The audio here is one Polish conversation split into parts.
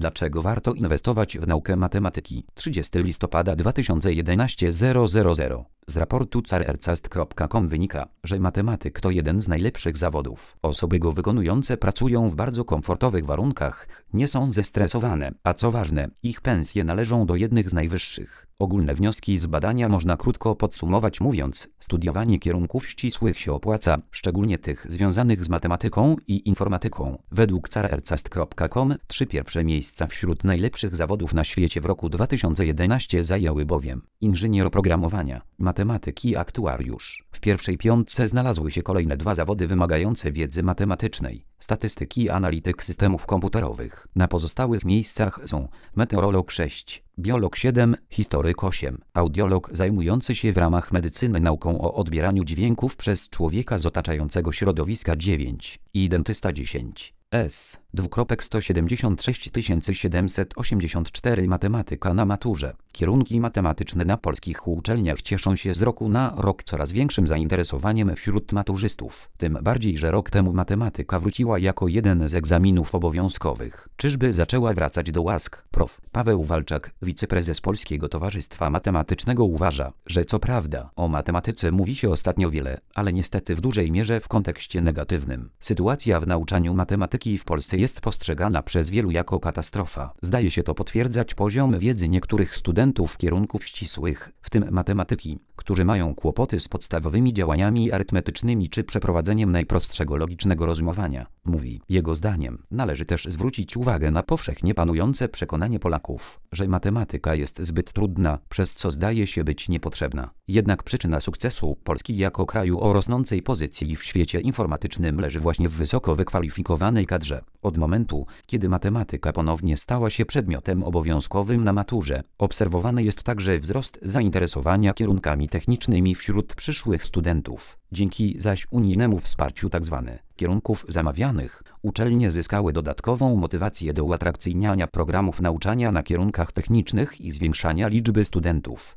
Dlaczego warto inwestować w naukę matematyki? 30 listopada 2011 000. Z raportu carercast.com wynika, że matematyk to jeden z najlepszych zawodów. Osoby go wykonujące pracują w bardzo komfortowych warunkach, nie są zestresowane, a co ważne, ich pensje należą do jednych z najwyższych. Ogólne wnioski z badania można krótko podsumować mówiąc, studiowanie kierunków ścisłych się opłaca, szczególnie tych związanych z matematyką i informatyką. Według carercast.com 3 pierwsze miejsca wśród najlepszych zawodów na świecie w roku 2011 zajęły bowiem inżynier oprogramowania, matematyk i aktuariusz. W pierwszej piątce znalazły się kolejne 2 zawody wymagające wiedzy matematycznej, statystyki i analityk systemów komputerowych. Na pozostałych miejscach są meteorolog 6, biolog 7, historyk 8, audiolog zajmujący się w ramach medycyny nauką o odbieraniu dźwięków przez człowieka z otaczającego środowiska 9 i dentysta 10. 176 784 matematyka na maturze. Kierunki matematyczne na polskich uczelniach cieszą się z roku na rok coraz większym zainteresowaniem wśród maturzystów. Tym bardziej, że rok temu matematyka wróciła jako jeden z egzaminów obowiązkowych. Czyżby zaczęła wracać do łask? Prof. Paweł Walczak, wiceprezes Polskiego Towarzystwa Matematycznego uważa, że co prawda o matematyce mówi się ostatnio wiele, ale niestety w dużej mierze w kontekście negatywnym. Sytuacja w nauczaniu matematyki w Polsce jest postrzegana przez wielu jako katastrofa. Zdaje się to potwierdzać poziom wiedzy niektórych studentów kierunków ścisłych, w tym matematyki, którzy mają kłopoty z podstawowymi działaniami arytmetycznymi czy przeprowadzeniem najprostszego logicznego rozumowania. Mówi, jego zdaniem, należy też zwrócić uwagę na powszechnie panujące przekonanie Polaków, że matematyka jest zbyt trudna, przez co zdaje się być niepotrzebna. Jednak przyczyna sukcesu Polski jako kraju o rosnącej pozycji w świecie informatycznym leży właśnie w wysoko wykwalifikowanej kadrze. Od momentu, kiedy matematyka ponownie stała się przedmiotem obowiązkowym na maturze, obserwowany jest także wzrost zainteresowania kierunkami technicznymi wśród przyszłych studentów. Dzięki zaś unijnemu wsparciu tzw. kierunków zamawianych, uczelnie zyskały dodatkową motywację do uatrakcyjniania programów nauczania na kierunkach technicznych i zwiększania liczby studentów.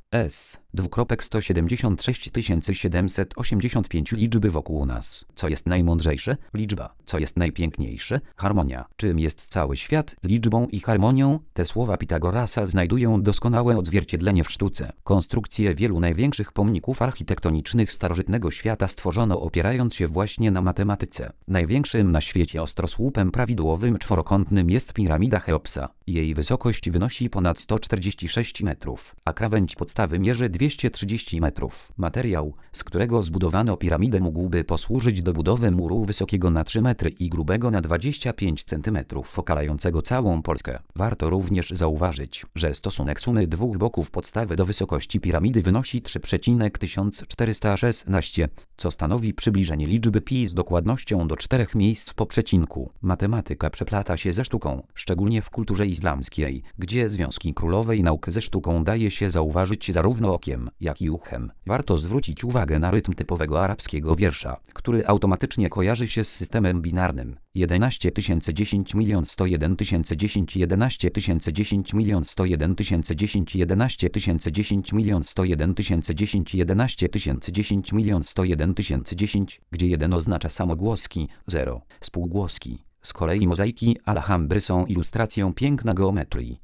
176 785 liczby wokół nas. Co jest najmądrzejsze? Liczba. Co jest najpiękniejsze? Harmonia. Czym jest cały świat? Liczbą i harmonią. Te słowa Pitagorasa znajdują doskonałe odzwierciedlenie w sztuce. Konstrukcje wielu największych pomników architektonicznych starożytnego świata stworzono opierając się właśnie na matematyce. Największym na świecie ostrosłupem prawidłowym czworokątnym jest piramida Cheopsa. Jej wysokość wynosi ponad 146 metrów, a krawędź podstawy mierzy 230 metrów. Materiał, z którego zbudowano piramidę, mógłby posłużyć do budowy muru wysokiego na 3 metry i grubego na 25 centymetrów, okalającego całą Polskę. Warto również zauważyć, że stosunek sumy dwóch boków podstawy do wysokości piramidy wynosi 3,1416, co stanowi przybliżenie liczby pi z dokładnością do 4 miejsc po przecinku. Matematyka przeplata się ze sztuką, szczególnie w kulturze islamskiej, gdzie związki królowej nauk ze sztuką daje się zauważyć zarówno okiem, jak i uchem. Warto zwrócić uwagę na rytm typowego arabskiego wiersza, który automatycznie kojarzy się z systemem binarnym. 11 010 101 010 11 010 101 010 11 010 101 010 11 010 101 010, gdzie 1 oznacza samogłoski, 0 spółgłoski. Z kolei mozaiki Alhambry są ilustracją piękna geometrii.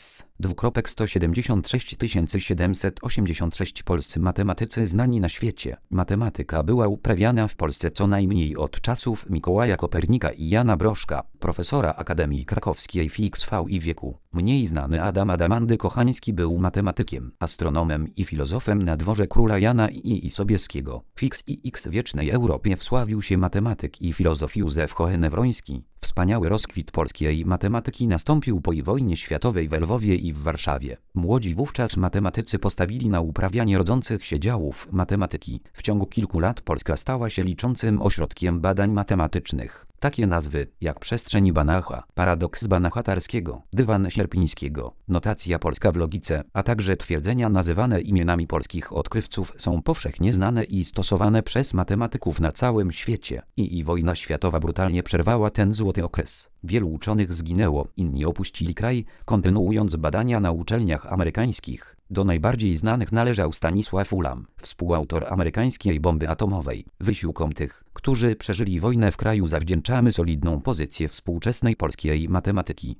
176 786 polscy matematycy znani na świecie. Matematyka była uprawiana w Polsce co najmniej od czasów Mikołaja Kopernika i Jana Broszka, profesora Akademii Krakowskiej w XV wieku. Mniej znany Adam Adamandy Kochański był matematykiem, astronomem i filozofem na dworze króla Jana I Sobieskiego. W XX wiecznej Europie wsławił się matematyk i filozof Józef Hohenewroński. Wspaniały rozkwit polskiej matematyki nastąpił po wojnie światowej w Lwowie i w Warszawie. Młodzi wówczas matematycy postawili na uprawianie rodzących się działów matematyki. W ciągu kilku lat Polska stała się liczącym ośrodkiem badań matematycznych. Takie nazwy jak przestrzeń Banacha, paradoks Banachatarskiego, dywan Sierpińskiego, notacja polska w logice, a także twierdzenia nazywane imionami polskich odkrywców są powszechnie znane i stosowane przez matematyków na całym świecie. I wojna światowa brutalnie przerwała ten złoty okres. Wielu uczonych zginęło, inni opuścili kraj, kontynuując badania na uczelniach amerykańskich. Do najbardziej znanych należał Stanisław Ulam, współautor amerykańskiej bomby atomowej. Wysiłkom tych, którzy przeżyli wojnę w kraju, zawdzięczamy solidną pozycję współczesnej polskiej matematyki.